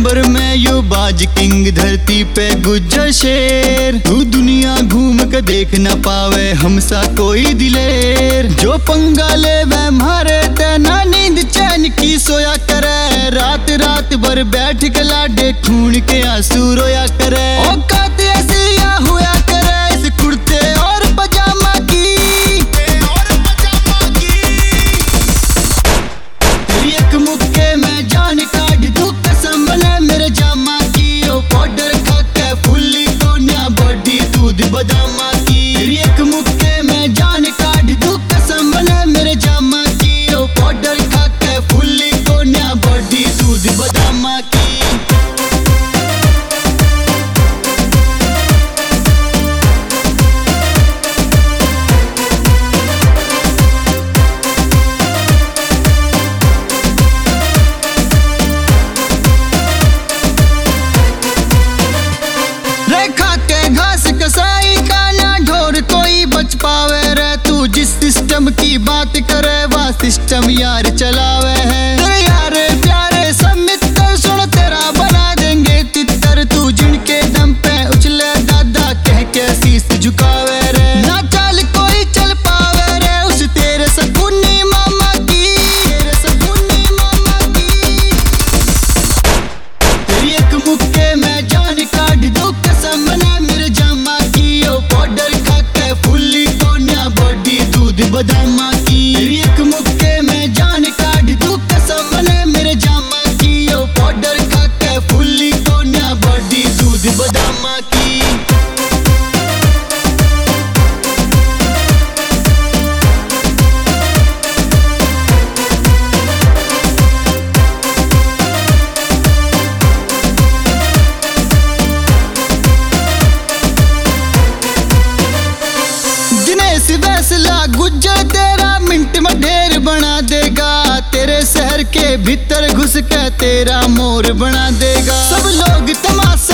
अंबर में यू बाज किंग, धरती पे गुज्जर शेर। तू दुनिया घूम के देख न पावे हमसा कोई दिलेर। जो पंगा ले वह मारे ते ना नींद चैन की सोया करे। रात रात भर बैठ के लाडे खून के आंसू रोया करे। औकात ऐसी या हुआ करे इस कुर्ते और पजामा की। एक मुक्के में जान काट दूं कसम बने मेरे जामा की। ओ पाउडर खा के फुल्ली कोन्या बॉडी दूध बदामा की। एक मुक्के में जान काट दूं कसम बने मेरे जामा की। ओ पाउडर खा के फुल्ली कोन्या बॉडी दूध बदामा की। कसाई का ना ढोर कोई बच पावे रे। तू जिस सिस्टम की बात करे वह सिस्टम यार चलावे है। तेरे यार प्यारे सब मित्र सुन तेरा बना देंगे तितर। तू जिनके दम पे उछले दादा कह के शीश झुकावे रे। ना चाल कोई चल पावे रे उस तेरे सकुनी मामा की। तेरे सकुनी मामा की। तेरी एक मुक्के में जान काट दो कसम बने मेरे जामा की। ओ पाउडर खा के फुल्ली कोन्या बॉडी दूध बदामा की। एक मुक्के में जान काट दूं कसम बने मेरे जामा की। ओ पाउडर खा के फुल्ली कोन्या बॉडी दूध बदामा की। फैसला गुज्जर तेरा मिनट में ढेर बना देगा। तेरे शहर के भीतर घुस के तेरा मोर बना देगा। सब लोग तमाशा